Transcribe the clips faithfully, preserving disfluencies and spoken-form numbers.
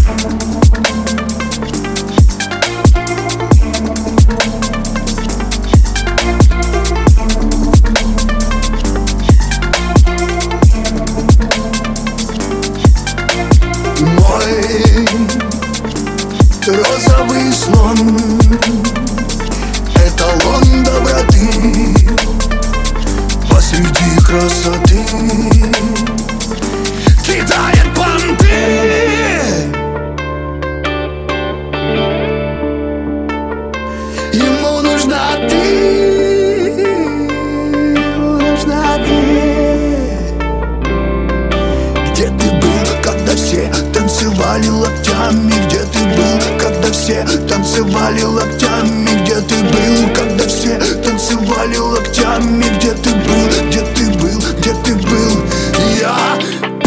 Розовый слон — эталон доброты посреди красоты. Кидает понты, ему нужна ты, ему нужна ты. Где ты был, когда все танцевали локтями? Где ты был, когда все танцевали локтями? Где ты был, когда все танцевали локтями? Где ты был, где ты был, где ты был? Я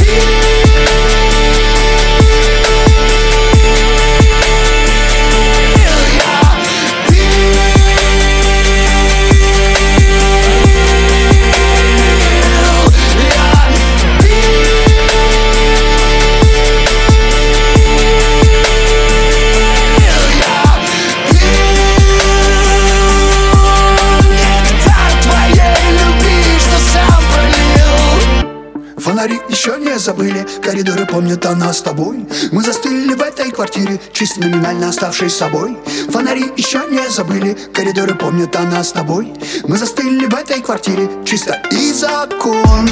фонари еще не забыли, коридоры помнят о нас с тобой. Мы застыли в этой квартире, чисто номинально оставшей собой. Фонари еще не забыли, коридоры помнят о нас с тобой. Мы застыли в этой квартире, чисто и закон.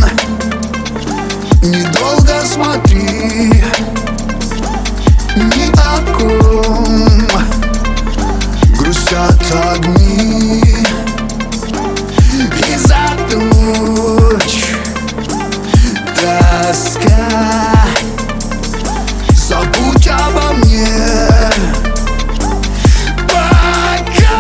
Недолго смотри, ни о ком. Грустят огни из-за туч. Тоска, забудь обо мне пока.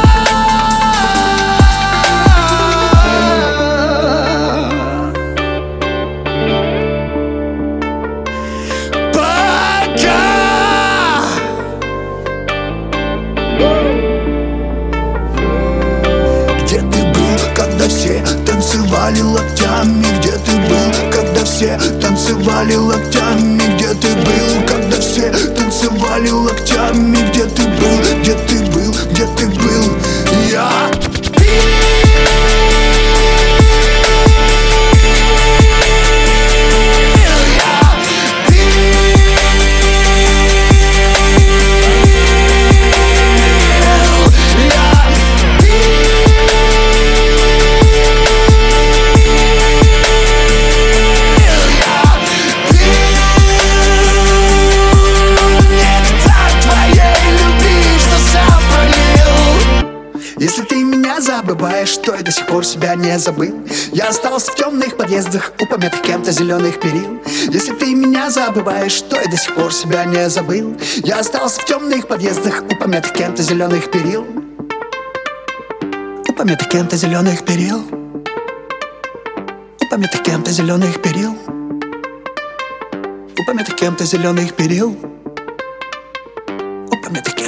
Пока. Где ты был, когда все танцевали локтями? Где ты был, когда все танцевали локтями? Где ты был, когда все танцевали локтями? Где ты был, где ты был, где ты был? Я Если ты меня забываешь, то я до сих пор себя не забыл. Я остался в темных подъездах у помятых кем-то зеленых перил. Если ты меня забываешь, то я до сих пор себя не забыл. Я остался в темных подъездах у помятых кем-то зеленых перил. У помятых кем-то зеленых перил. У помятых кем-то зеленых перил. У помятых кем-то зеленых перил. У помятых